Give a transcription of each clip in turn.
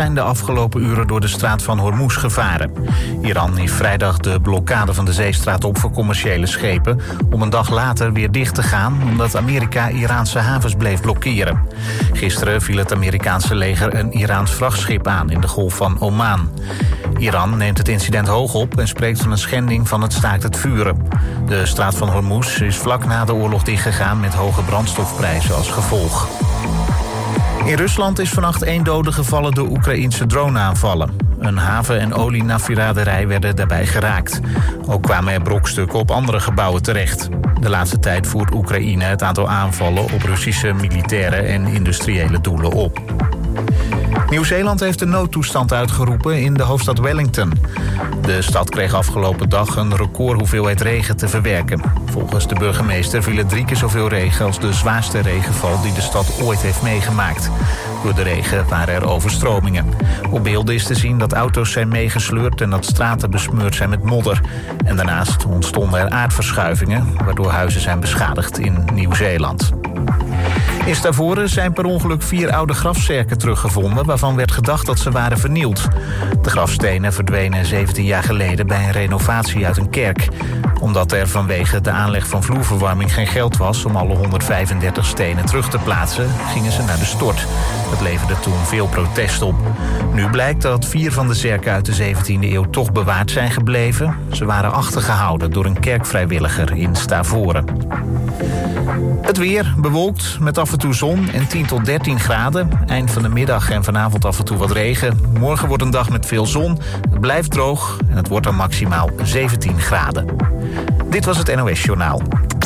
zijn de afgelopen uren door de straat van Hormuz gevaren. Iran hief vrijdag de blokkade van de zeestraat op voor commerciële schepen, om een dag later weer dicht te gaan omdat Amerika Iraanse havens bleef blokkeren. Gisteren viel het Amerikaanse leger een Iraans vrachtschip aan in de Golf van Oman. Iran neemt het incident hoog op en spreekt van een schending van het staakt het vuren. De straat van Hormuz is vlak na de oorlog dichtgegaan met hoge brandstofprijzen als gevolg. In Rusland is vannacht 1 dode gevallen door Oekraïense droneaanvallen. Een haven- en olienafviraderij werden daarbij geraakt. Ook kwamen er brokstukken op andere gebouwen terecht. De laatste tijd voert Oekraïne het aantal aanvallen op Russische militaire en industriële doelen op. Nieuw-Zeeland heeft een noodtoestand uitgeroepen in de hoofdstad Wellington. De stad kreeg afgelopen dag een recordhoeveelheid regen te verwerken. Volgens de burgemeester viel er 3 keer zoveel regen als de zwaarste regenval die de stad ooit heeft meegemaakt. Door de regen waren er overstromingen. Op beelden is te zien dat auto's zijn meegesleurd en dat straten besmeurd zijn met modder. En daarnaast ontstonden er aardverschuivingen, waardoor huizen zijn beschadigd in Nieuw-Zeeland. In Stavoren zijn per ongeluk 4 oude grafzerken teruggevonden, waarvan werd gedacht dat ze waren vernield. De grafstenen verdwenen 17 jaar geleden bij een renovatie uit een kerk. Omdat er vanwege de aanleg van vloerverwarming geen geld was om alle 135 stenen terug te plaatsen, gingen ze naar de stort. Dat leverde toen veel protest op. Nu blijkt dat 4 van de zerken uit de 17e eeuw toch bewaard zijn gebleven. Ze waren achtergehouden door een kerkvrijwilliger in Stavoren. Het weer bewolkt met af en toe zon en 10 tot 13 graden. Eind van de middag en vanavond af en toe wat regen. Morgen wordt een dag met veel zon. Het blijft droog en het wordt dan maximaal 17 graden. Dit was het NOS Journaal.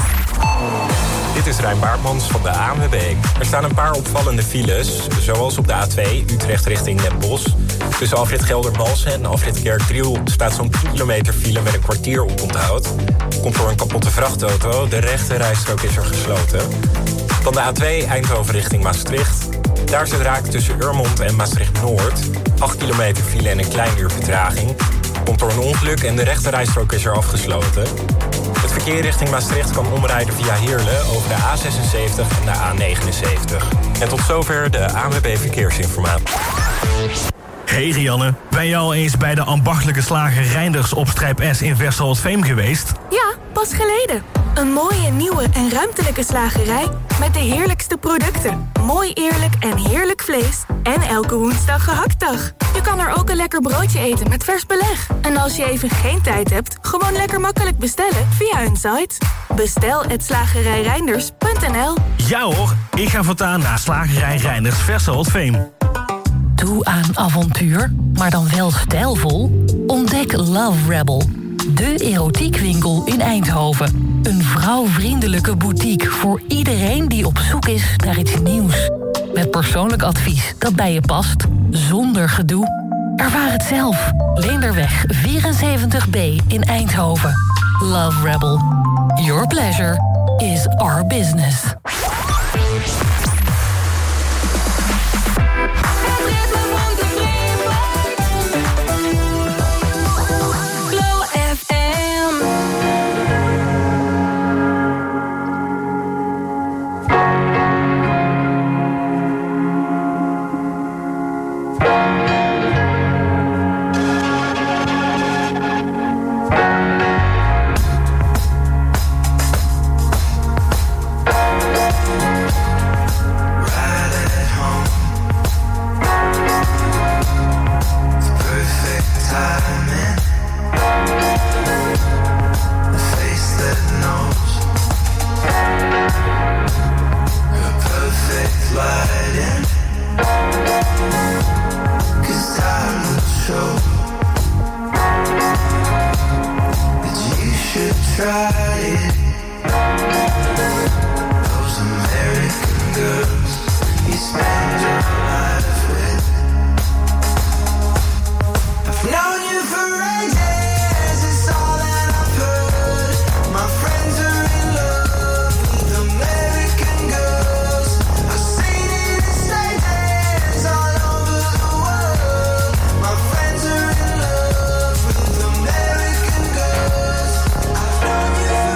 Dit is Rijn Baartmans van de ANWB. Er staan een paar opvallende files, zoals op de A2 Utrecht richting Den Bosch. Tussen afrit Geldermalsen en afrit Kerkdriel staat zo'n 10 kilometer file met een kwartier oponthoud. Komt door een kapotte vrachtauto, de rechte rijstrook is er gesloten. Dan de A2 Eindhoven richting Maastricht. Daar is het raak tussen Urmond en Maastricht-Noord. 8 kilometer file en een klein uur vertraging. Komt door een ongeluk en de rechte rijstrook is er afgesloten. Het verkeer richting Maastricht kan omrijden via Heerlen over de A76 en de A79. En tot zover de ANWB Verkeersinformatie. Hey Rianne, ben je al eens bij de ambachtelijke slager Reinders op Strijp S in Westerwold-Veem geweest? Ja, pas geleden. Een mooie, nieuwe en ruimtelijke slagerij met de heerlijkste producten. Mooi, eerlijk en heerlijk vlees. En elke woensdag gehaktdag. Je kan er ook een lekker broodje eten met vers beleg. En als je even geen tijd hebt, gewoon lekker makkelijk bestellen via hun site. Bestel@slagerijreinders.nl. Ja hoor, ik ga voortaan naar slagerij Reinders Westerwold-Veem. Toe aan avontuur, maar dan wel stijlvol? Ontdek Love Rebel, de erotiekwinkel in Eindhoven. Een vrouwvriendelijke boutique voor iedereen die op zoek is naar iets nieuws. Met persoonlijk advies dat bij je past, zonder gedoe. Ervaar het zelf. Leenderweg 74B in Eindhoven. Love Rebel. Your pleasure is our business. Known you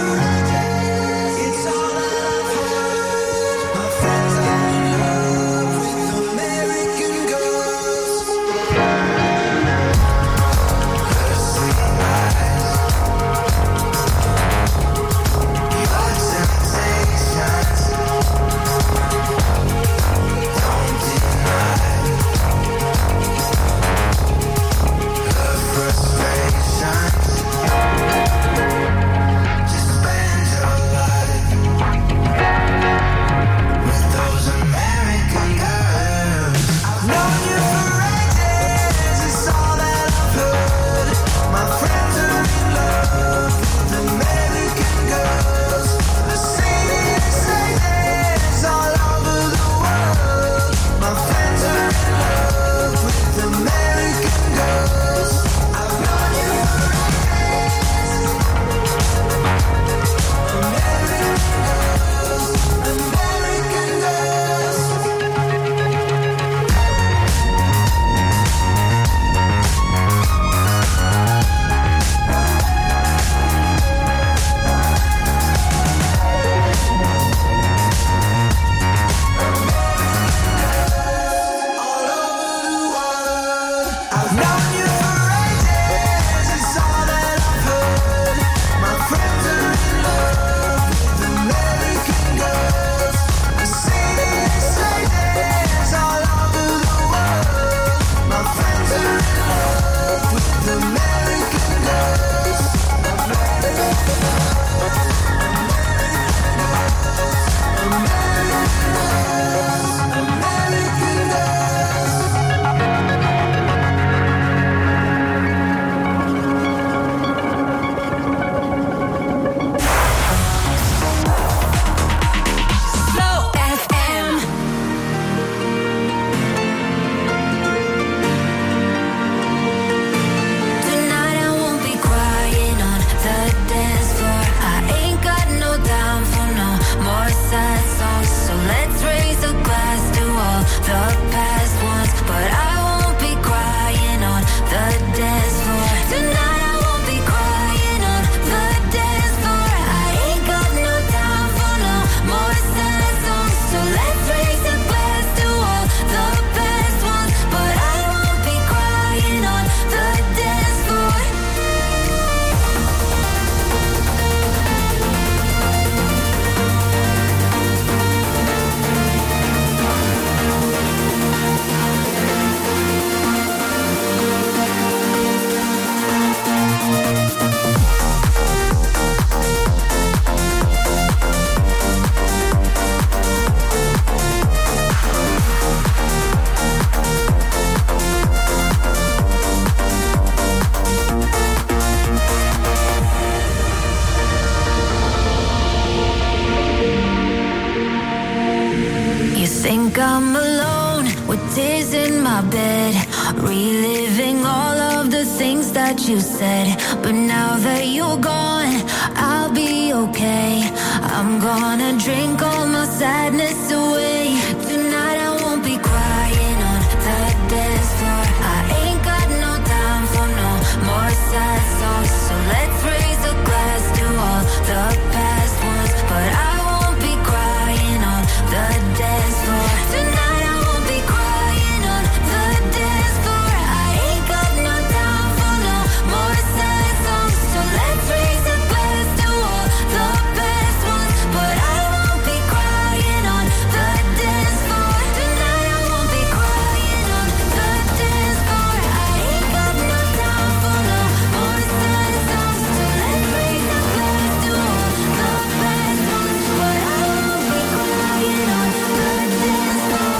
think I'm alone with tears in my bed, reliving all of the things that you said. But now that you're gone, I'll be okay. I'm gonna drink all my sadness away. Tonight I won't be crying on the dance floor. I ain't got no time for no more sad songs. So let's raise a glass to all the past ones. But I won't be crying on the dance floor. Tonight I won't be crying on the dance floor. I ain't got no time for no more sad songs. So let's raise a glass to all the best ones. But I won't be crying on the dance floor. Tonight I won't be crying on the dance floor. I ain't got no time for no more sad songs. So let's raise a glass to all the best ones. But I won't be crying on the dance floor.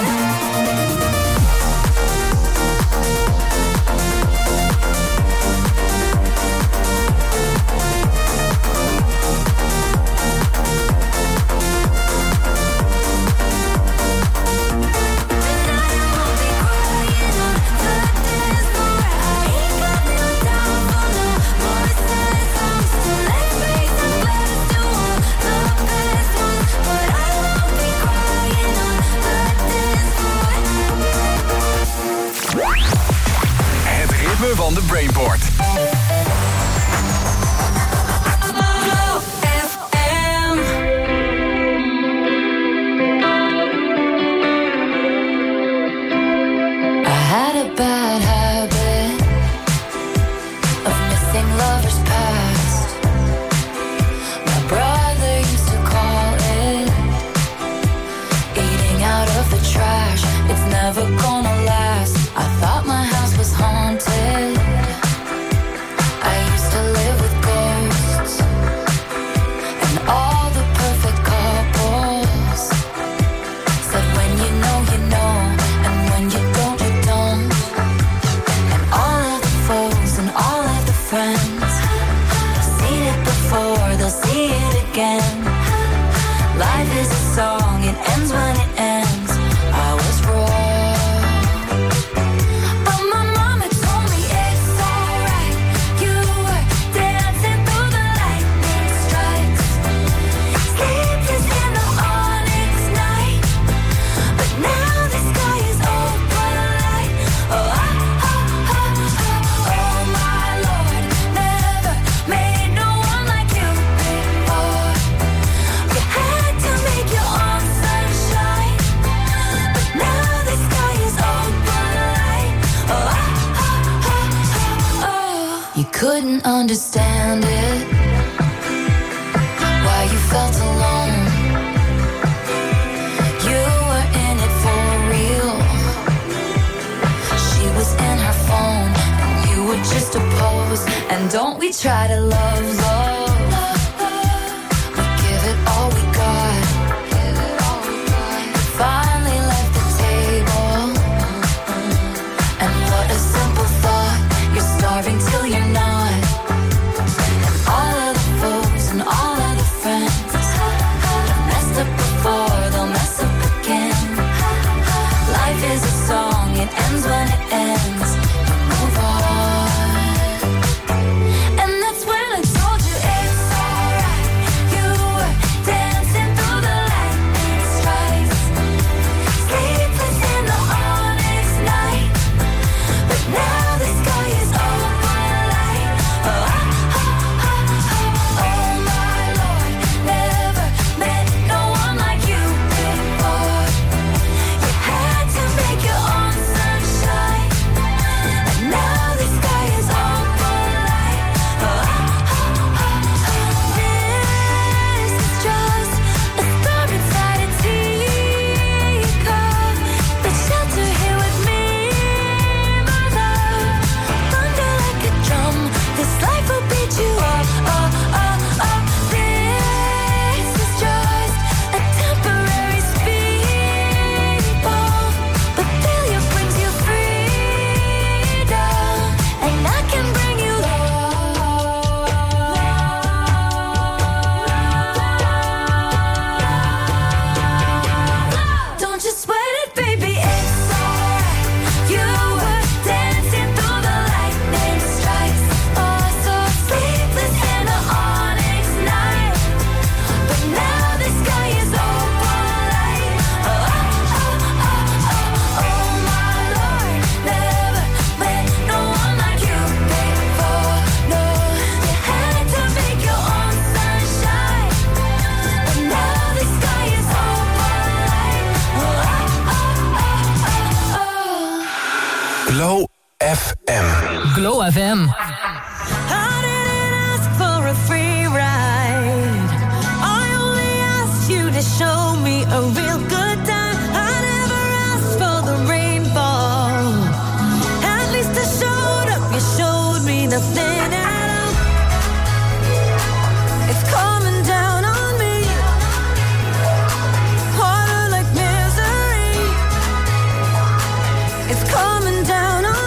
Het ritme van de Brainport. I had a bad habit of missing lovers past. My brother used to call it eating out of the trash. It's never gonna last. I thought my house was haunted. I used to live with ghosts and all the perfect couples said when you know, and when you don't, you don't. And all of the foes and all of the friends have seen it before, they'll see it again. Life is a song, it ends when it ends. I was wrong, but my mama told me it's alright. You were dancing through the lightning strikes, sleepless in the onyx night. But now the sky is open light. Oh, oh my Lord, never made no one like you before. You had to make your own sunshine. But now the sky is open light. Oh. You couldn't understand it, why you felt alone. You were in it for real. She was in her phone, and you were just a pose. And don't we try to love, we give it all we got. Finally left the table, and what a simple thought. You're starving till you're not. And all of the foes and all of the friends have messed up before, they'll mess up again. Life is a song, it ends when it ends. You move on. And that's when I told you it's alright. You were dancing through the lightning strikes, sleepless in the onyx night. But now the sky is open FM. Glow FM. I didn't ask for a free ride. I only asked you to show me a real good time. I never asked for the rainfall. At least I showed up, you showed me nothing at all. It's coming down on me. Harder like misery. It's coming down on me.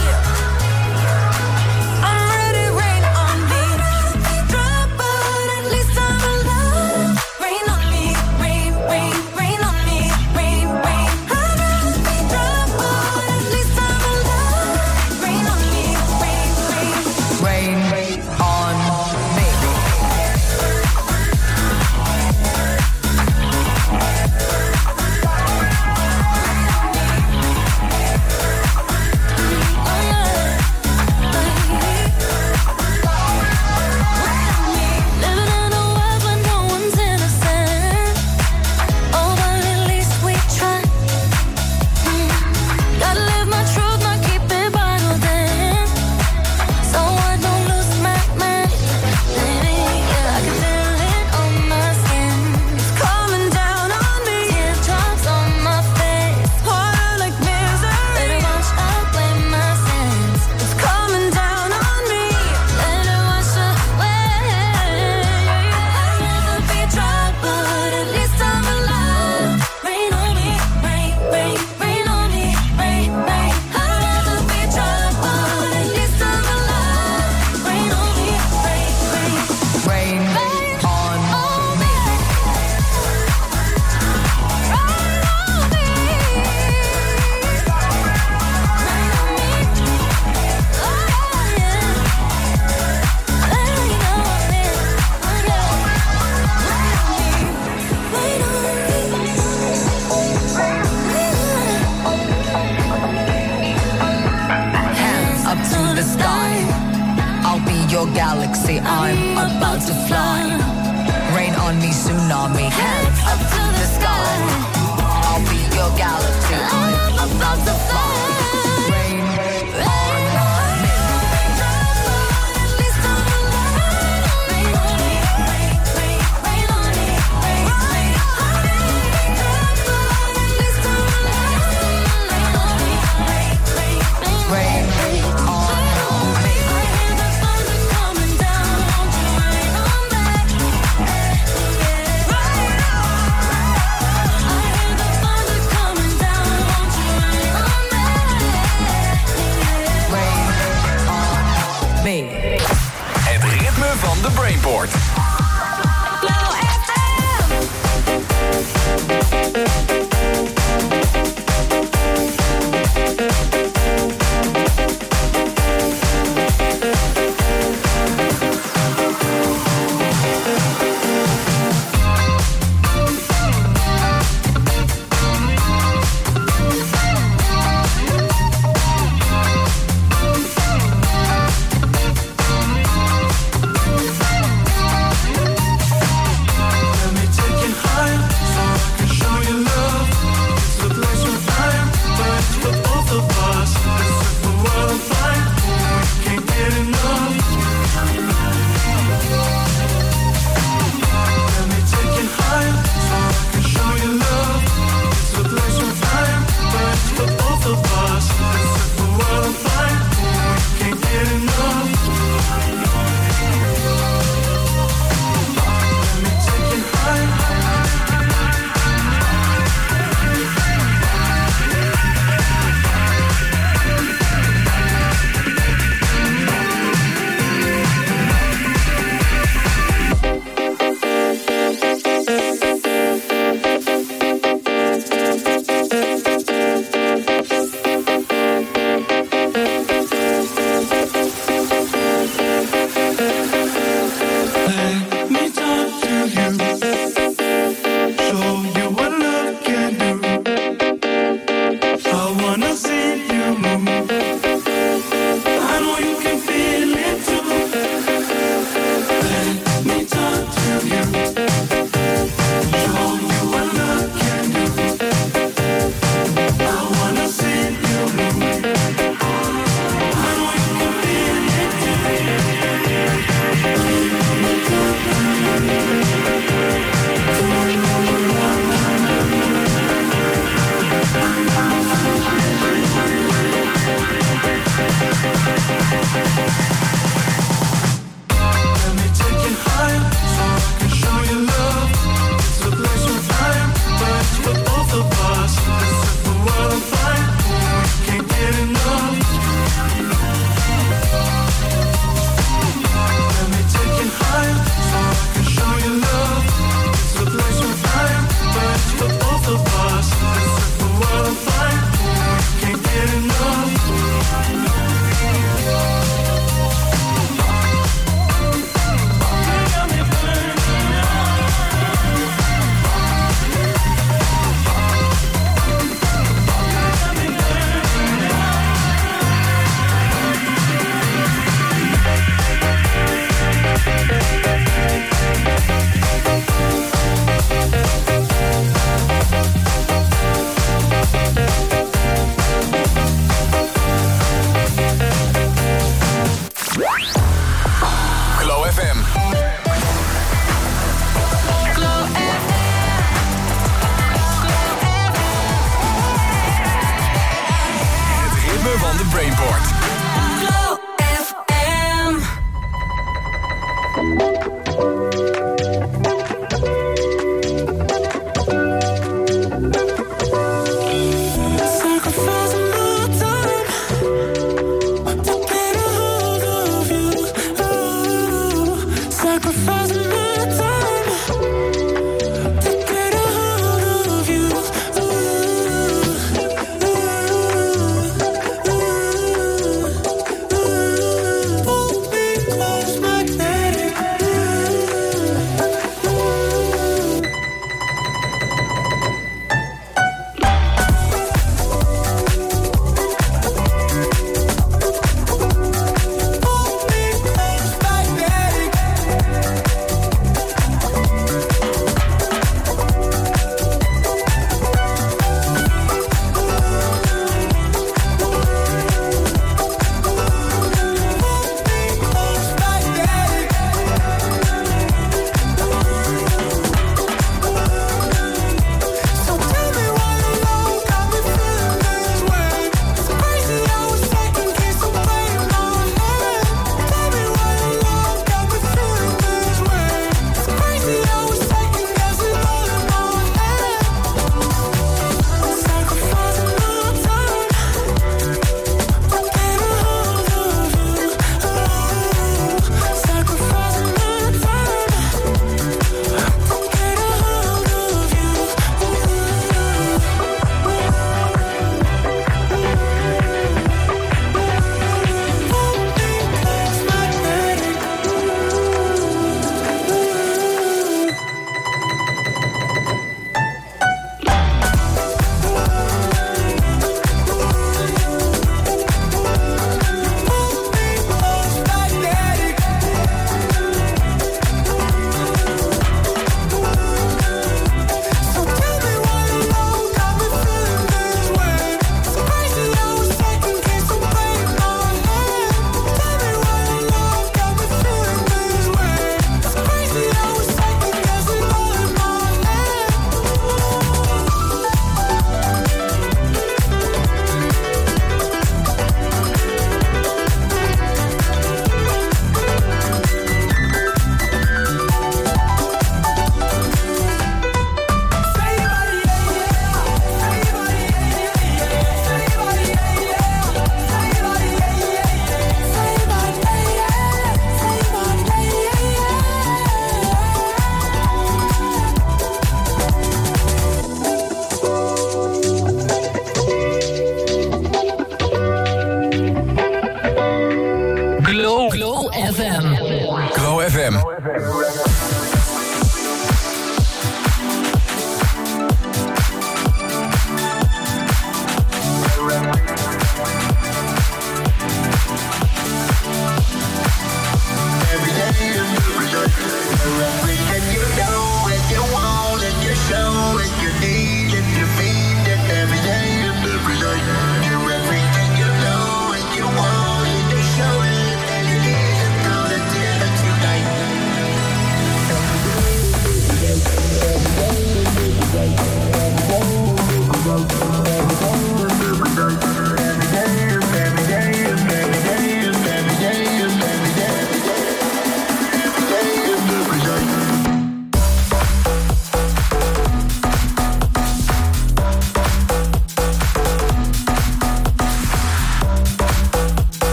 Galaxy, I'm about to fly. Rain on me, tsunami, hands up to the sky. I'll be your galaxy, I'm about to fly. Rain on me. At least I'm alive. Rain on me, rain on me, rain on me. At least I'm alive. Rain on me, rain on me. Het ritme van de Brainport.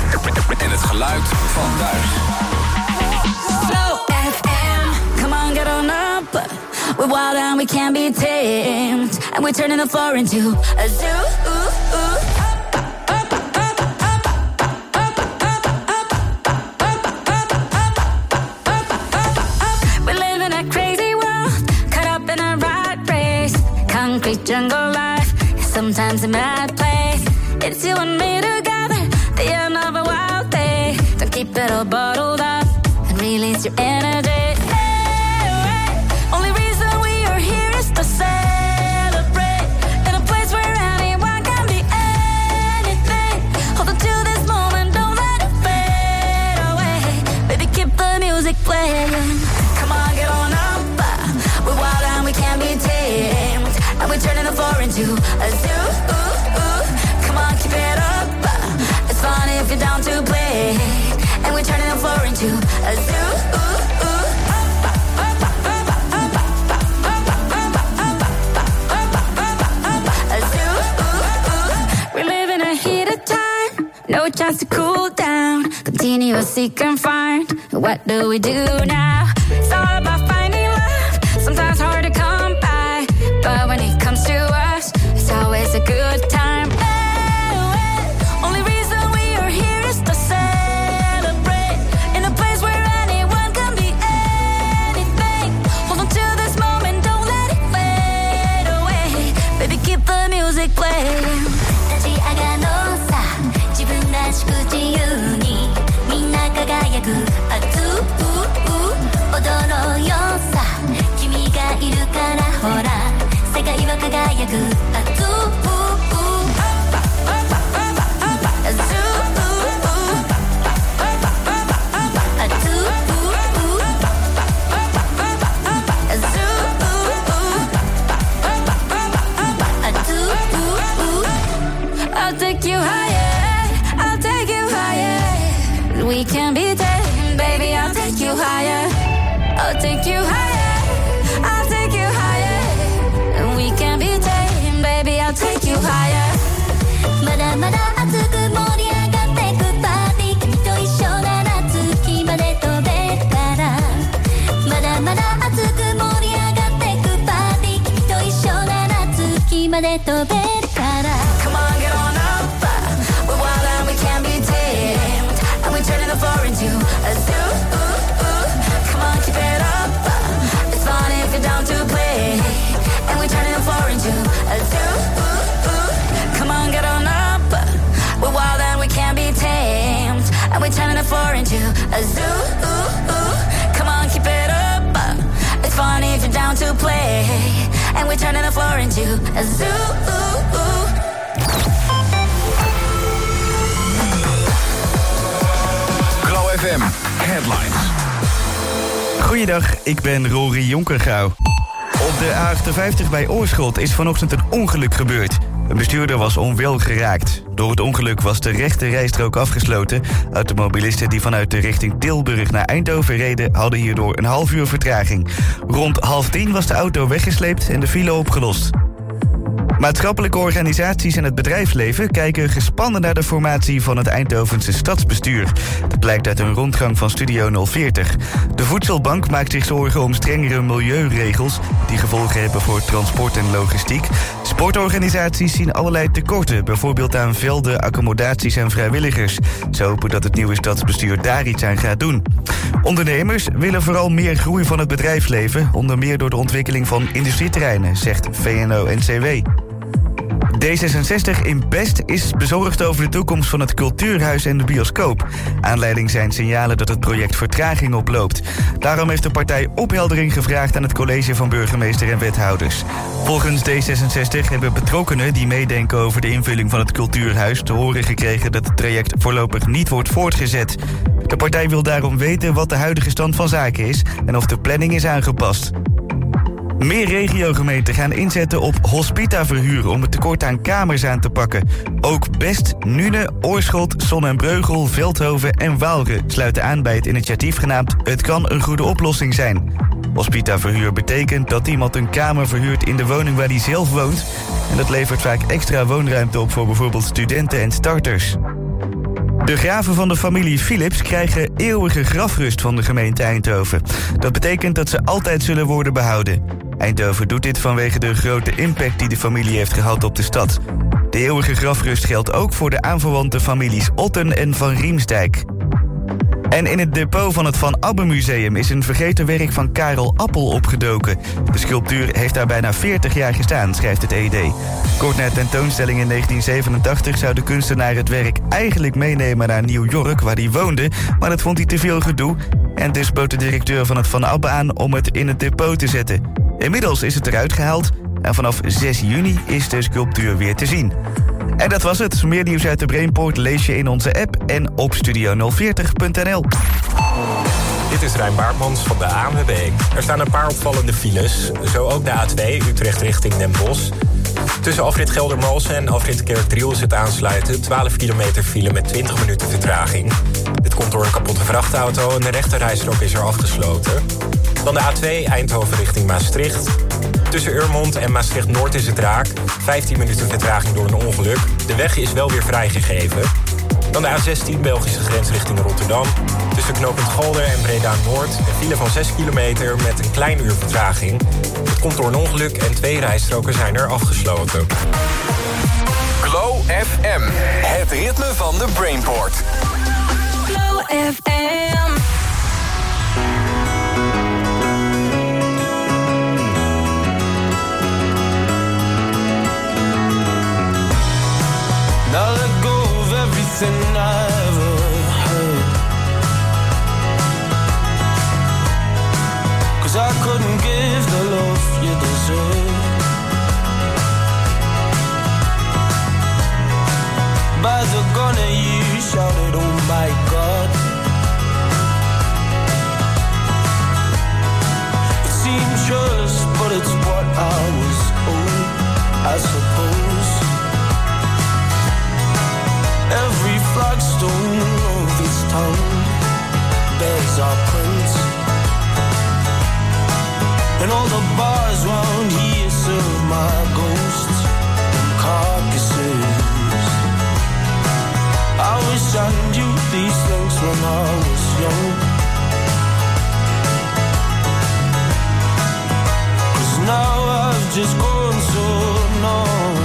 En het geluid van thuis. Flow FM, come on, get on up. We're wild and we can't be tamed, and we're turning the floor into a zoo. We live in a crazy world, caught up in a rat race. Concrete jungle life, sometimes a mad place. It's you and me together, the end of a wild day. Don't keep it all bottled up and release your energy. Only reason we are here is to celebrate in a place where anyone can be anything. Hold on to this moment, don't let it fade away. Baby, keep the music playing. Come on, get on up. We're wild and we can't be tamed, and we're turning the floor into a zoo. Come on, keep it up. It's fun if you're down to play, and we're turning the floor into a zoo. No chance to cool down, continuously confined. What do we do now? It's all about finding love, sometimes hard to come by, but when it comes to us, it's always a good time. Only reason we are here is to celebrate in a place where anyone can be anything. Hold on to this moment, don't let it fade away. Baby, keep the music playing. 自由にみんな輝く熱う踊ろうよさ君がいるからほら世界は輝く熱うI'll take you higher, take you higher. We can be tamed, baby. I'll take you higher. I'll take you higher. I'll take you higher. We can be tamed, baby. I'll take you higher. まだまだ熱く盛り上がってくパーティー君と一緒なら月まで飛べるからまだまだ熱く盛り上がってくパーティー君と一緒なら月まで飛べるから Come on, get on up. We're wild and we can't be tamed, and we're turning the floor into a zoo. Come on, keep it up. It's fun if you're down to play, and we're turning the floor into a zoo. Come on, get on up. We're wild and we can't be tamed, and we're turning the floor into a zoo. Come on, keep it up. It's fun if you're down to play, and we're turning the floor into a zoo. Glow FM Headlines. Goeiedag, ik ben Rory Jonkergouw. Op de A58 bij Oorschot is vanochtend een ongeluk gebeurd. Een bestuurder was onwel geraakt. Door het ongeluk was de rechte rijstrook afgesloten. Automobilisten die vanuit de richting Tilburg naar Eindhoven reden hadden hierdoor een half uur vertraging. Rond 9:30 was de auto weggesleept en de file opgelost. Maatschappelijke organisaties en het bedrijfsleven kijken gespannen naar de formatie van het Eindhovense stadsbestuur. Dat blijkt uit een rondgang van Studio 040. De Voedselbank maakt zich zorgen om strengere milieuregels die gevolgen hebben voor transport en logistiek. Sportorganisaties zien allerlei tekorten, bijvoorbeeld aan velden, accommodaties en vrijwilligers. Ze hopen dat het nieuwe stadsbestuur daar iets aan gaat doen. Ondernemers willen vooral meer groei van het bedrijfsleven, onder meer door de ontwikkeling van industrieterreinen, zegt VNO-NCW. D66 in Best is bezorgd over de toekomst van het cultuurhuis en de bioscoop. Aanleiding zijn signalen dat het project vertraging oploopt. Daarom heeft de partij opheldering gevraagd aan het college van burgemeester en wethouders. Volgens D66 hebben betrokkenen die meedenken over de invulling van het cultuurhuis te horen gekregen dat het traject voorlopig niet wordt voortgezet. De partij wil daarom weten wat de huidige stand van zaken is en of de planning is aangepast. Meer regiogemeenten gaan inzetten op hospitaverhuur om het tekort aan kamers aan te pakken. Ook Best, Nune, Oorschot, Zon en Breugel, Veldhoven en Waalre sluiten aan bij het initiatief genaamd Het kan een goede oplossing zijn. Hospitaverhuur betekent dat iemand een kamer verhuurt in de woning waar hij zelf woont. En dat levert vaak extra woonruimte op voor bijvoorbeeld studenten en starters. De graven van de familie Philips krijgen eeuwige grafrust van de gemeente Eindhoven. Dat betekent dat ze altijd zullen worden behouden. Eindhoven doet dit vanwege de grote impact die de familie heeft gehad op de stad. De eeuwige grafrust geldt ook voor de aanverwante families Otten en Van Riemsdijk. En in het depot van het Van Abbe Museum is een vergeten werk van Karel Appel opgedoken. De sculptuur heeft daar bijna 40 jaar gestaan, schrijft het ED. Kort na tentoonstelling in 1987 zou de kunstenaar het werk eigenlijk meenemen naar New York, waar hij woonde, maar dat vond hij te veel gedoe. En dus bood de directeur van het Van Abbe aan om het in het depot te zetten. Inmiddels is het eruit gehaald en vanaf 6 juni is de sculptuur weer te zien. En dat was het. Meer nieuws uit de Brainport lees je in onze app en op studio040.nl. Dit is Rijn Baartmans van de ANWB. Er staan een paar opvallende files. Zo ook de A2 Utrecht richting Den Bosch. Tussen afrit Geldermalsen en afrit Kerkdriel is het aansluiten. 12 kilometer file met 20 minuten vertraging. Dit komt door een kapotte vrachtauto en de rechterrijstrook is er afgesloten. Dan de A2 Eindhoven richting Maastricht. Tussen Urmond en Maastricht-Noord is het raak. 15 minuten vertraging door een ongeluk. De weg is wel weer vrijgegeven. Dan de A16 Belgische grens richting Rotterdam. Tussen knooppunt Galder en Breda-Noord. Een file van 6 kilometer met een klein uur vertraging. Het komt door een ongeluk en 2 rijstroken zijn er afgesloten. Glow FM, het ritme van de Brainport. Glow FM. Now let go of everything I ever heard, 'cause I couldn't give the love you deserve. By the gun you shouted, oh my God. It seems just, but it's what I was owed, I suppose. Every flagstone of this town bears our prints, and all the bars round here serve my ghosts and carcasses. I wish I knew these things when I was young, 'cause now I've just gone so numb.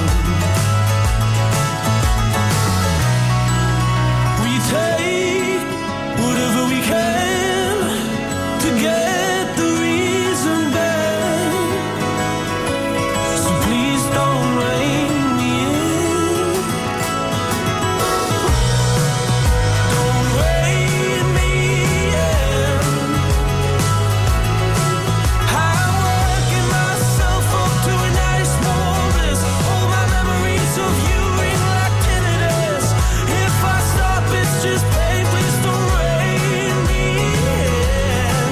Take whatever we can to get the reason back. So please don't rein me in. Don't rein me in. I'm working myself up to a nice warm bliss. All my memories of you ring like tinnitus. If I stop, it's just pain, please don't rein me in.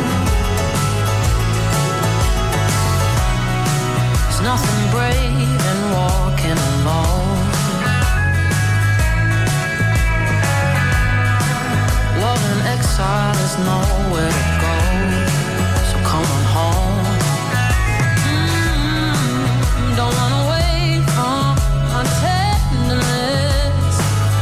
There's nothing brave in walking alone. Love in exile is nowhere to go, so come on home. Don't run away from my tenderness.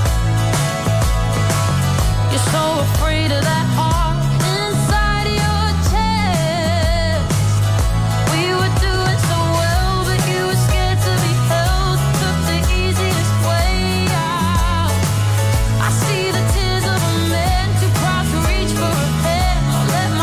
You're so afraid of that heart inside your chest. We were doing so well, but you were scared to be held. Took the easiest way out. I see the tears of a man too proud to reach for a hand. Let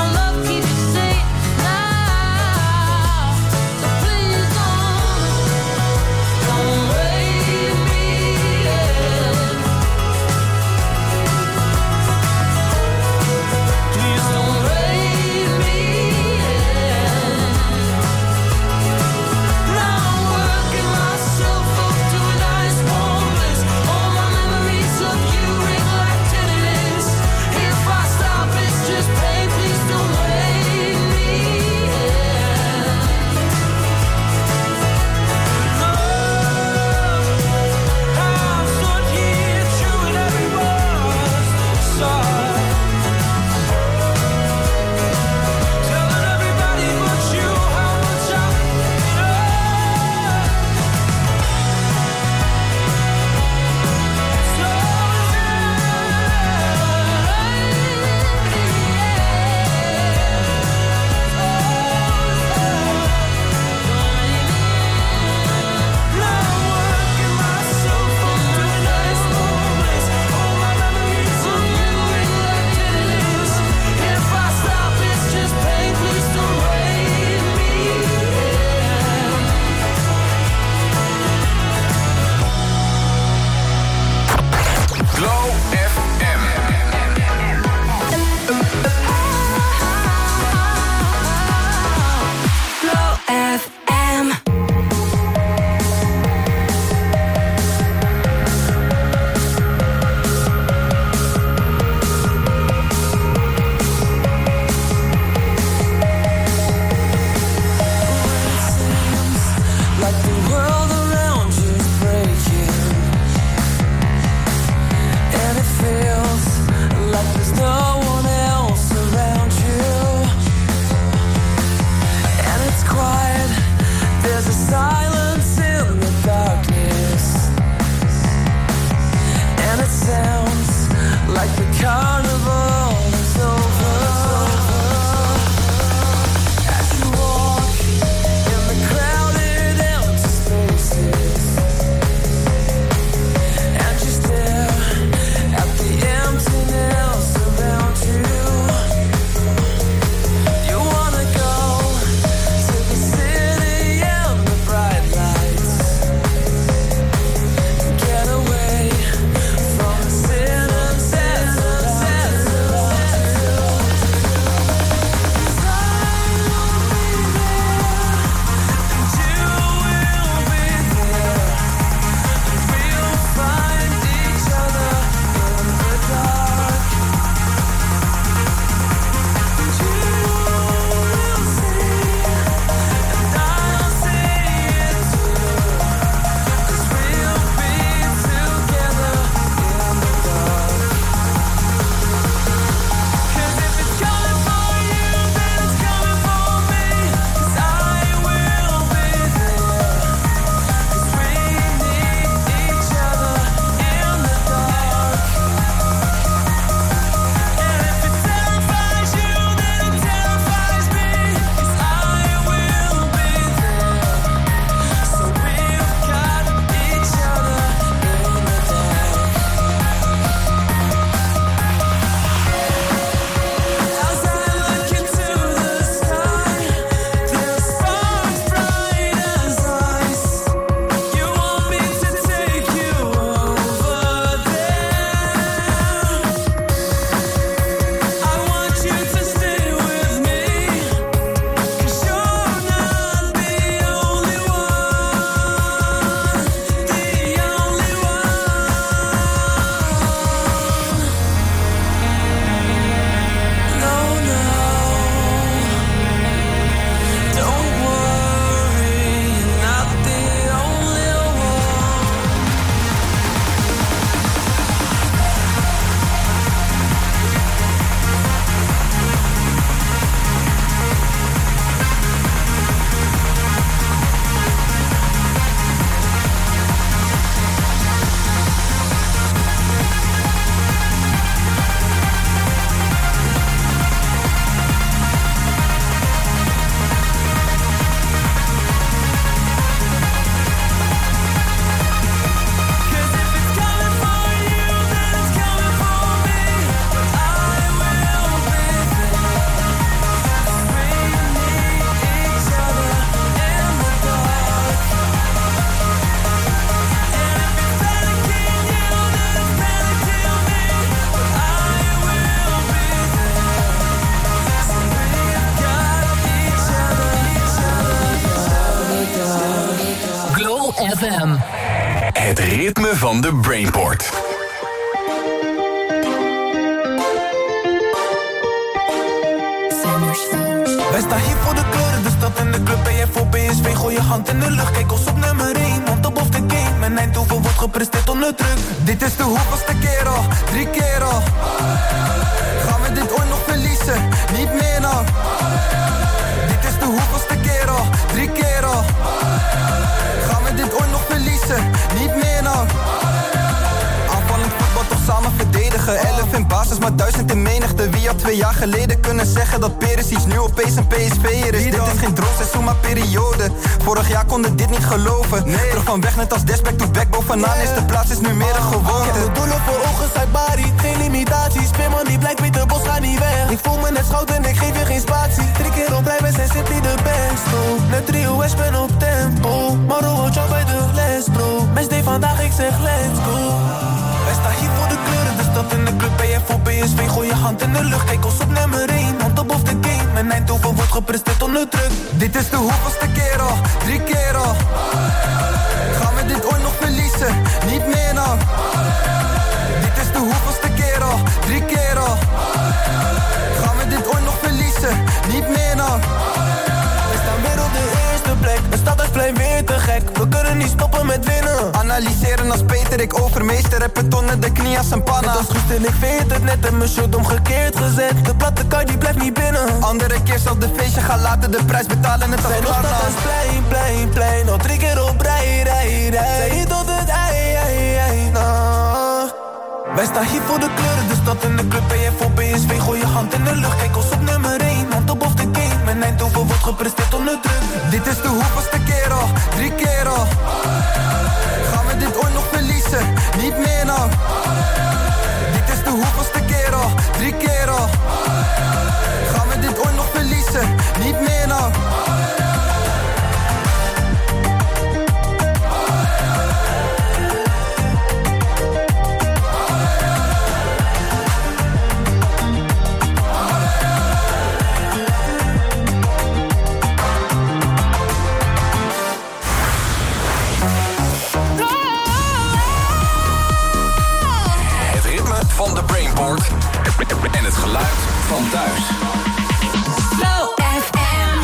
FM. Het ritme van de Brainport. Wij staan hier voor de kleuren, de stad en de club. Ben jij voor PSV, gooi je hand in de lucht. Kijk ons op nummer 1, on top of the game. En Eindhoven wordt gepresteerd onder druk. Dit is de hoeveelste keer al, 3 keer al. Gaan we dit ooit nog verliezen? Niet meer nou. Dit is de hoeveelste keer al, 3 keer al. Gaan we dit ooit nog verliezen? Niet meer nou. Aanvallend voetbal toch samen verdedigen. 11 in basis, maar 1000 in menigte. Wie had 2 jaar geleden kunnen zeggen dat Perisic nu opeens een PSV'er is? Dit is geen droomseizoen, maar periode. Vorig jaar konden dit niet geloven. Nee. Terug van weg net als Desback to back. Bovenaan is de plaats is nu meer een gewoonte. Ik heb mijn doelen voor ogen, zei Barry. Geen limitaties, Speerman die blijkt, Pieter Bos gaat niet weg. Ik voel me net schout en ik geef je geen spatie. 3 keer op rij, wij zijn simply de best, bro. Net trio, ik ben op tempo. Maro, job bij de les, bro. Matchday vandaag, ik zeg let's go. Wij staan hier voor de kleuren, de stad en de club. Ben jij voor PSV, gooi je hand in de lucht. Kijk ons op nummer 1, on top of the game. En Eindhoven wordt gepresteerd onder druk. Dit is de hoeveelste keer al, 3 keer al. Gaan we dit ooit nog verliezen? Niet meer nou. Dit is de hoeveelste keer al, 3 keer al. Gaan we dit ooit nog verliezen? Niet meer nou. We staan weer op de eerste plek. De stad is plein weer te gek. We kunnen niet stoppen met winnen. Analyseren als Peter, ik overmeester. Heb het onder de knie als een panna. Net als Guust en ik weet het net en mijn shirt omgekeerd gezet. De platte kar die blijft niet binnen. Andere keer zal de feestje gaan laten de prijs betalen net als Klarna. Zijn nog steeds plein, plein, plein. Al 3 keer op rij, rij, rij. Zij hier tot het ei, nah. Wij staan hier voor de kleuren, de stad en de club. Ben jij voor PSV, gooi je hand in de lucht. Kijk ons op nummer 1, on top of the game. En Eindhoven wordt gepresteerd onder druk. Dit is de hoeveelste keer al, 3 keer al. Gaan we dit ooit nog verliezen? Niet meer nou. Dit is de hoeveelste keer al, 3 keer al. Gaan we dit ooit nog verliezen? Niet meer nou. Van de Brainport en het geluid van thuis. Flow FM.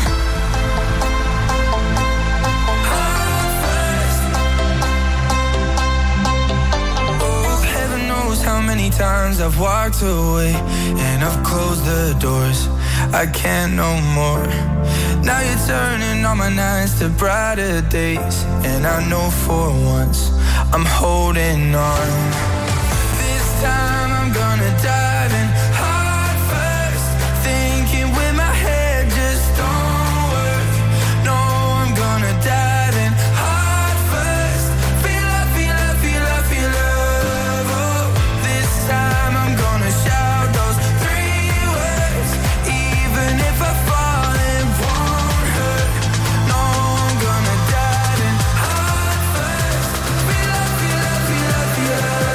Oh, heaven knows how many times I've walked away and I've closed the doors. I can't no more. Now you're turning all my nights to brighter days, and I know for once I'm holding on. Time I'm gonna dive in heart first, thinking with my head just don't work. No, I'm gonna dive in heart first, feel love, feel love, feel love, feel love. Oh, this time I'm gonna shout those 3 words, even if I fall it won't hurt. No, I'm gonna dive in heart first, feel love, feel love, feel love, feel love.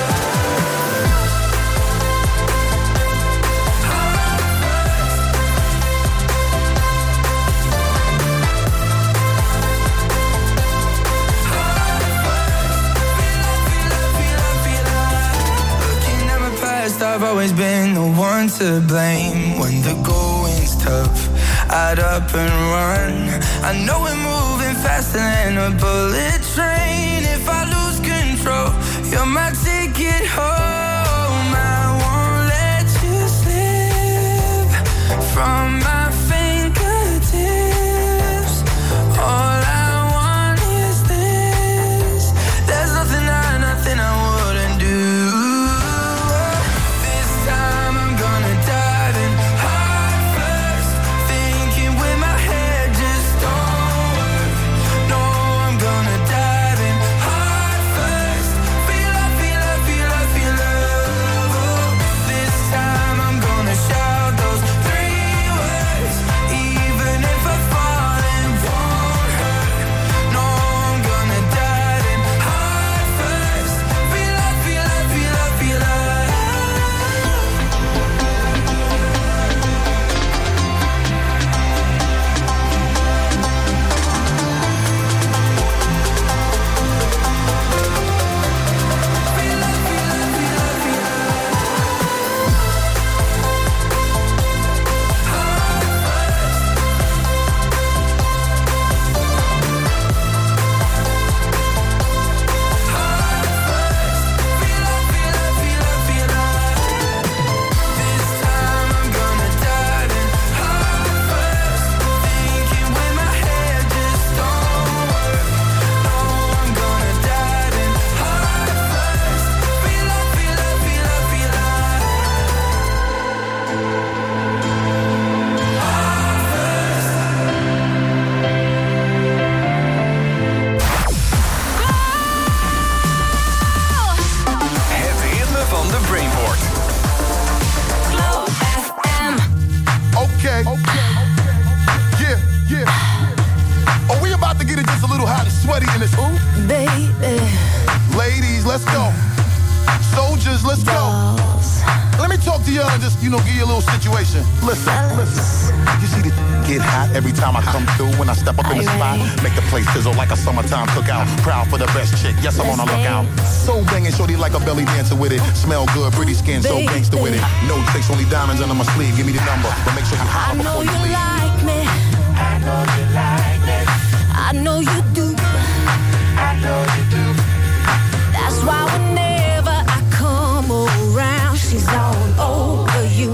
I've always been the one to blame. When the going's tough, I'd up and run. I know we're moving faster than a bullet train. If I lose control, you're my ticket home. I won't let you slip from my fingertips. All I want is this. There's nothing I wouldn't do. Feel love, feel love, feel love, feel love. yell and just, give you a little situation. Listen. You see the get hot every time I come through. When I step up in the spot, make the place sizzle like a summertime cookout. Proud for the best chick, yes, I'm on a lookout. So banging, shorty like a belly dancer with it. Smell good, pretty skin, so gangster with it. No tricks, only diamonds under my sleeve. Give me the number, but make sure you holler before you leave. Like me. I know you like me. I know you do. I know you do. That's why whenever I come around, she's all over you.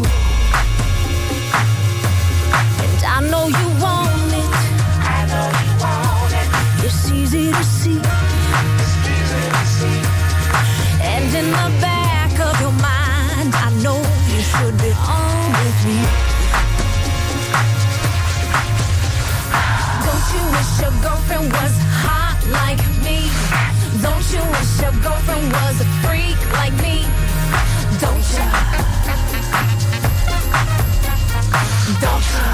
And I know you want it. I know you want it. It's easy to see. It's easy to see. And in the back of your mind, I know you should be on with me. Don't you wish your girlfriend was hot like me? Don't you wish your girlfriend was a freak like me? Don't you? Don't you?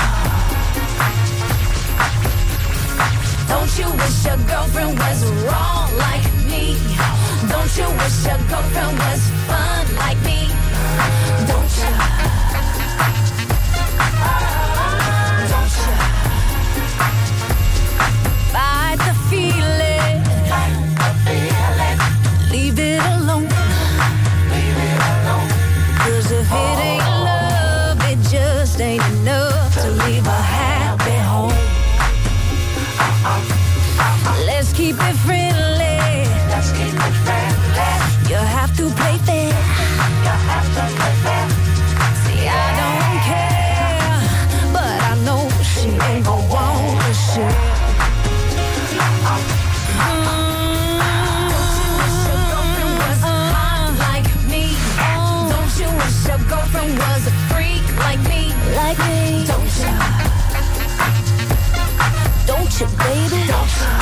Don't you wish your girlfriend was wrong like me? Don't you wish your girlfriend was fun like me? Don't you? Don't you? Fight the feeling. Leave it alone. Leave it alone. 'Cause if it ain't love, it just ain't enough to leave a happy home. Let's keep it friendly. Let's keep it friendly. You have to play fair. You have to play fair. See, I don't care, but I know she ain't gon' want to share. Your girlfriend was a freak like me. Like me. Don't you? Don't you, baby? Don't you?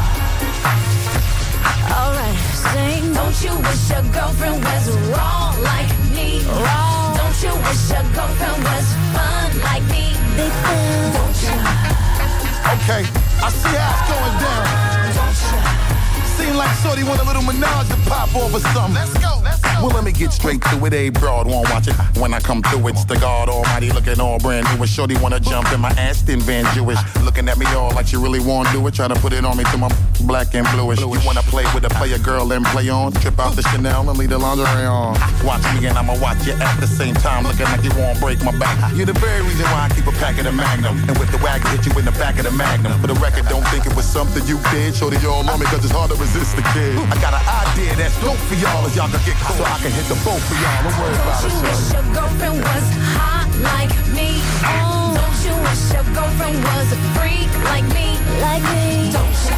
Alright, sing. Don't you wish your girlfriend was wrong like me? Wrong. Don't you wish your girlfriend was fun like me? Big fun. Don't you? Okay, I see how it's going down. Don't you? Seem like shorty want a little menage to pop off or something. Let's go. Well, let me get straight to it. A broad won't watch it. When I come through, it's the God Almighty looking all brand new. And shorty wanna jump in my Aston Van Jewish. Looking at me all like she really wanna do it. Try to put it on me till my black and bluish. You wanna play with a player girl and play on. Trip out the Chanel and leave the lingerie on. Watch me and I'ma watch you at the same time. Looking like you won't break my back. You're the very reason why I keep a pack of the Magnum. And with the wagon, hit you in the back of the Magnum. For the record, don't think it was something you did. Shorty all on me 'cause it's hard to resist the kid. I got an idea that's dope for y'all if y'all can get caught. So I can hit the boat for y'all. Don't worry about it, Don't you wish your girlfriend was hot like me? Don't you wish your girlfriend was a freak like me? Like me. Don't you?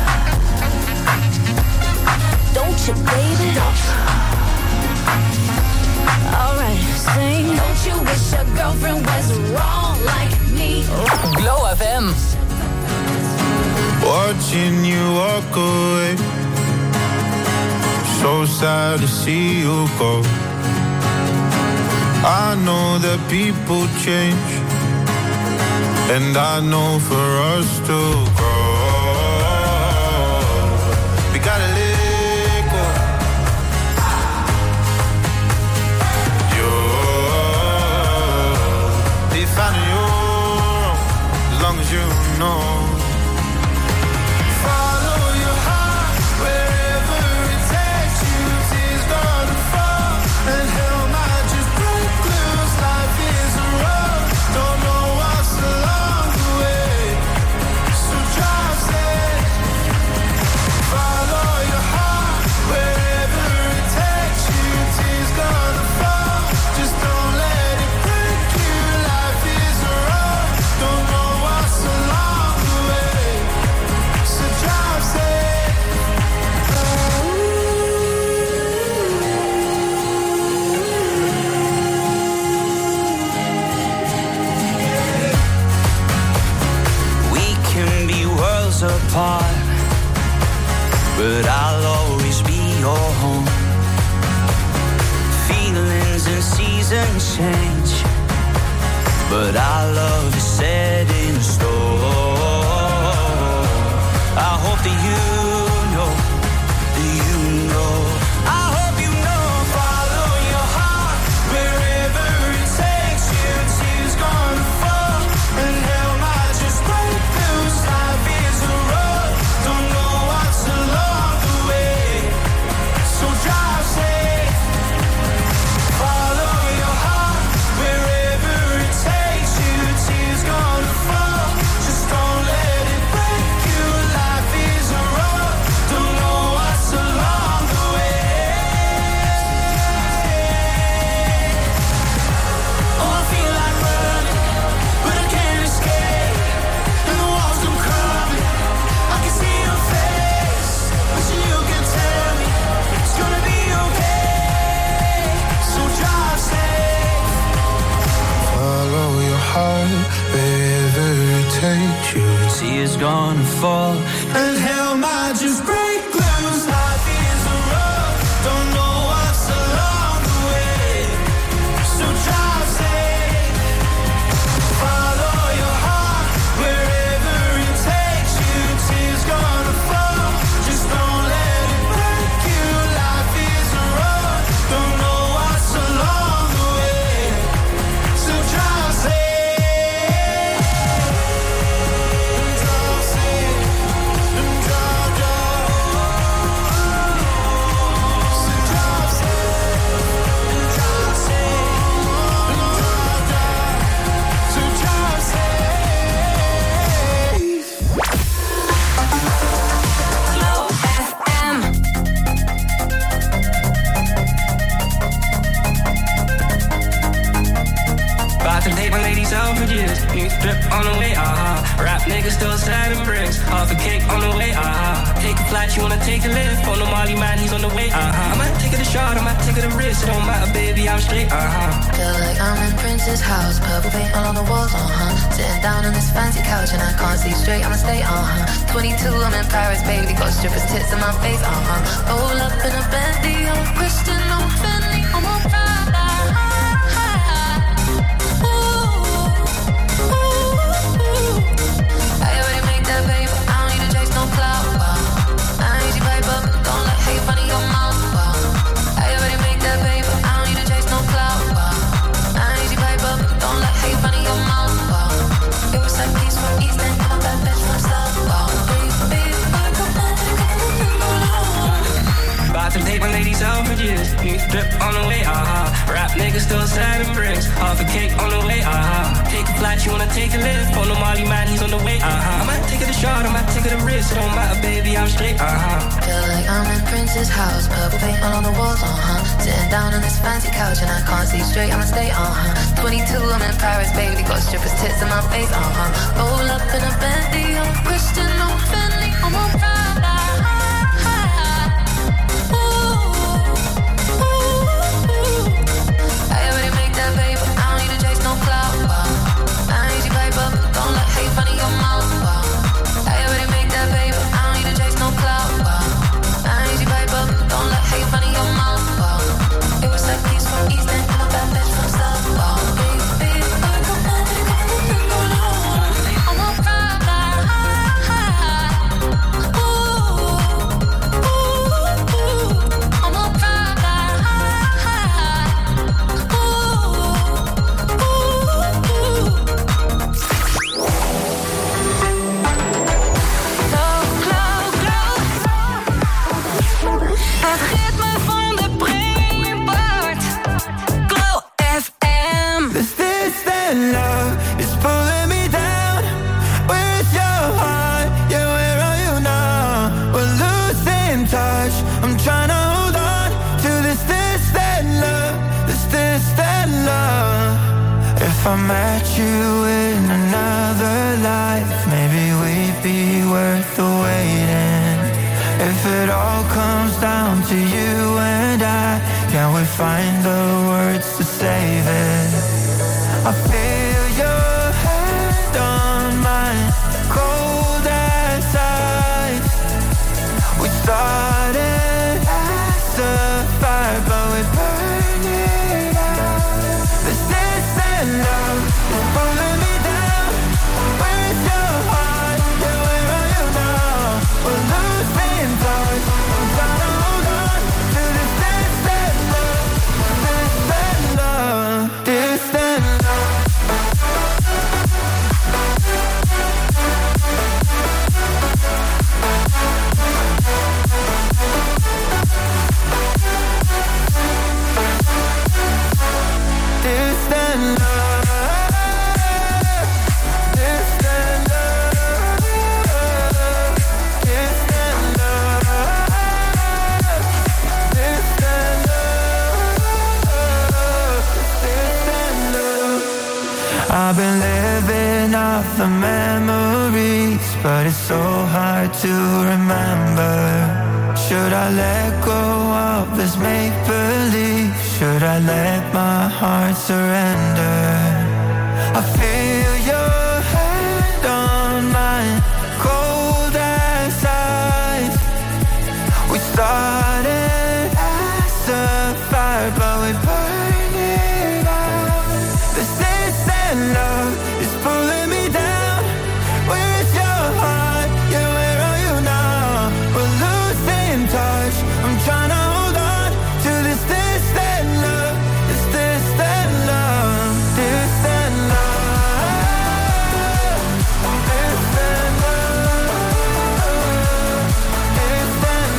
Don't you, baby? Don't you? Alright, sing. Don't you wish your girlfriend was wrong like me? Glow FM. Watching you walk away. So sad to see you go. I know that people change, and I know for us to grow, we gotta let go. You're defining your own, as long as you know. And hell might just break loose. Life is a road, don't know what's along the way. So drive safe, follow your heart wherever it takes you. Tears gonna fall, just don't let it break you. Life is a road, don't know what's along the way. So drive safe. Apart, but I'll always be your home. Feelings and seasons change, but our love is set in stone. I hope that you know, I hope you know. Follow your heart wherever it takes. takes you and see it's gonna fall. And hell might just break loose. Life is a road, don't know what's along the way. So drive safe, follow your heart wherever it takes you. Tears gonna fall, just don't let it break you. Life is a road, don't know what's along the way. So drive safe. Today my ladies out for years. New drip on the way, Rap niggas still sad and bricks. Half a cake on the way, Take a flight, you wanna take a lift. On the Molly man, he's on the way, I might take it a shot, I might take it a risk. It don't matter, baby, I'm straight, Feel like I'm in Prince's house. Purple paint all on the walls, Sitting down on this fancy couch and I can't see straight, I'ma stay, 22, I'm in Paris, baby. Got strippers' tits in my face, Roll up in a Bentley, I'm Christian, I'm Bentley, I'm on Prada. Take my ladies out for years. New drip on the way, Rap niggas still sad and bricks. Half a cake on the way, Take a flight, you wanna take a lift. On the Molly man, he's on the way, I might take it a shot, I might take it a risk. It don't matter, baby, I'm straight, Feel like I'm in Prince's house. Purple paint all on the walls, Sitting down on this fancy couch and I can't see straight, I'ma stay, 22, I'm in Paris, baby. Got strippers' tits in my face, Roll up in a Bentley, I'm Christian, I'm Bentley, I'm on Prada. If I met you in another life, maybe we'd be worth the waiting. If it all comes down to you and I, can we find the words to save it? I feel your hand on mine, cold as ice. We started as a fire, but we burned it out. This distant love is pulling me down. Where's your heart? Yeah, where are you now? We're losing touch. I'm trying to hold on to this distant love, distant love, distant love. Distant love, distant love, distant love, distant love, distant love. I've been living off the memories, but it's so hard to remember. Should I let go of this make-believe? Should I let my heart surrender? I feel your hand on my started as a fire, but we burn it out. This distant love is pulling me down. Where's your heart? Yeah, where are you now? We're losing touch. I'm trying to hold on to this distant love. This distant love. Distant love. Distant love. Distant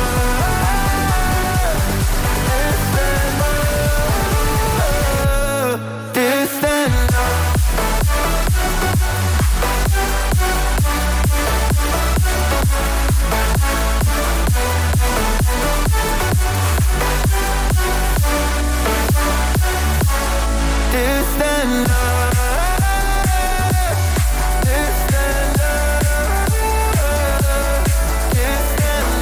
love. Distant love. Distant love. Distant love. Distant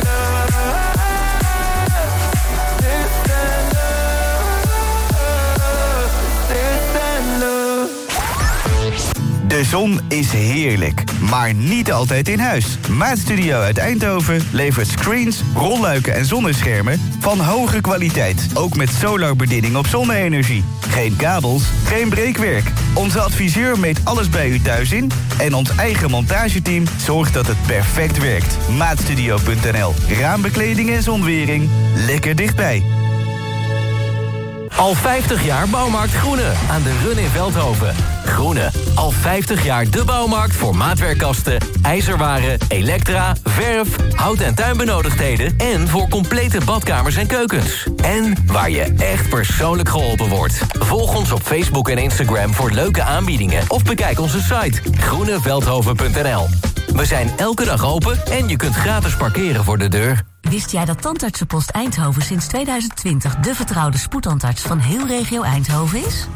love. Distant love. Distant love. De zon is heerlijk, maar niet altijd in huis. Maatstudio uit Eindhoven levert screens, rolluiken en zonneschermen van hoge kwaliteit. Ook met solarbediening op zonne-energie. Geen kabels, geen breekwerk. Onze adviseur meet alles bij u thuis in en ons eigen montageteam zorgt dat het perfect werkt. Maatstudio.nl. Raambekleding en zonwering. Lekker dichtbij. Al 50 jaar Bouwmarkt Groene aan de Run in Veldhoven. Groene, al 50 jaar de bouwmarkt voor maatwerkkasten, ijzerwaren, elektra, verf, hout- en tuinbenodigdheden en voor complete badkamers en keukens. En waar je echt persoonlijk geholpen wordt. Volg ons op Facebook en Instagram voor leuke aanbiedingen of bekijk onze site groeneveldhoven.nl. We zijn elke dag open en je kunt gratis parkeren voor de deur. Wist jij dat Tandartsenpost Eindhoven sinds 2020 de vertrouwde spoedtandarts van heel regio Eindhoven is?